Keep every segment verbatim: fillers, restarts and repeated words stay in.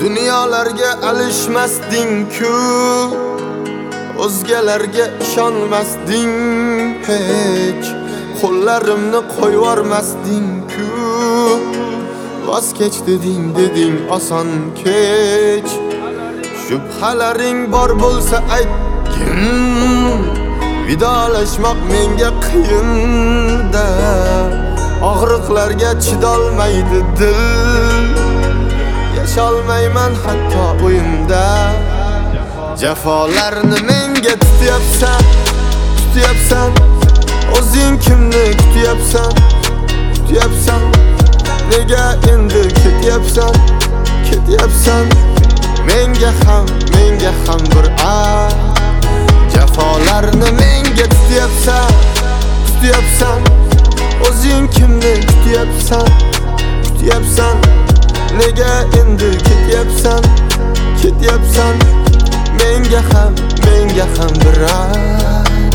Dunyolarga alishmasding-ku, o'zgalarga ishonmasding hech. Qo'llarimni qo'yvormasding-ku, voz kech deding deding oson kech. Shubhalaring bor bo'lsa aytgin, vidolashmoq menga qiyin-da. Og'riqlarga chidolmaydi dil, yasholmayman hatto o'yimda. Jafolarni menga tutyapsan, tutyapsan. O'zing kimni kutyapsan, kutyapsan. Nega endi ketyapsan, ketyapsan. Menga ham, menga ham bir ay. Jafolarni menga tutyapsan, tutyapsan. O'zing kimni kutyapsan, kutyapsan. Nega endi ketyapsan, ketyapsan. Menga ham, menga ham bir ay.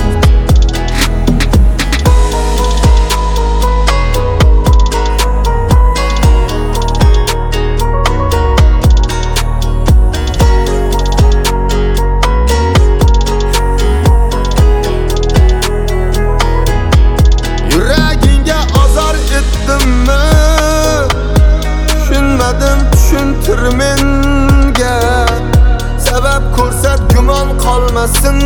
Tushuntir menga, sabab ko'rsat gumon qolmasin.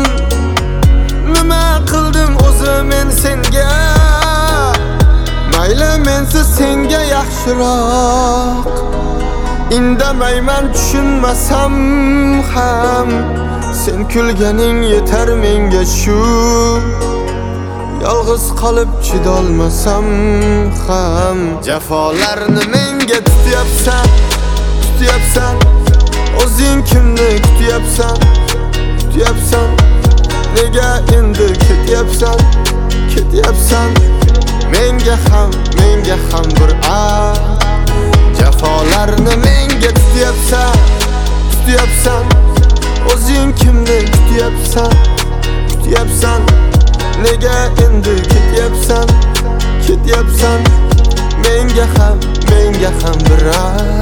Nima qildim o'zi men senga? Mayli mensiz senga yaxshiroq. Indamayman tushunmasam ham, sen kulganing yetar menga shu. Yolg'iz qolib chidolmasam ham, jafolarni menga tutyapsan, tutyapsan. O'zing kimni kutyapsan, kutyapsan. Nega endi ketyapsan, ketyapsan. Menga ham, menga ham bir ay. Jafolarni menga tutyapsan, tutyapsan. O'zing kimni kutyapsan, kutyapsan. Nega endi ketyapsan, ketyapsan. Menga ham, menga ham bir ay.